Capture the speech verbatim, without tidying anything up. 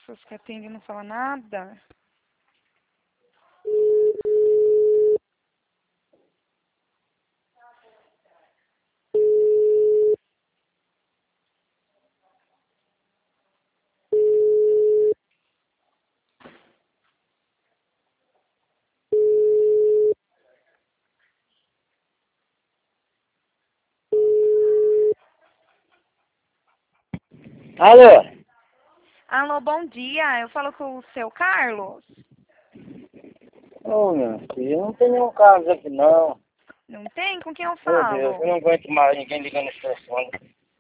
pessoas que atendem não falam nada. Alô? Alô, bom dia. Eu falo com o seu Carlos. Ô, meu filho, não tem nenhum caso aqui, não. Não tem? Com quem eu Meu Deus, falo? eu não aguento mais ninguém ligando esse telefone.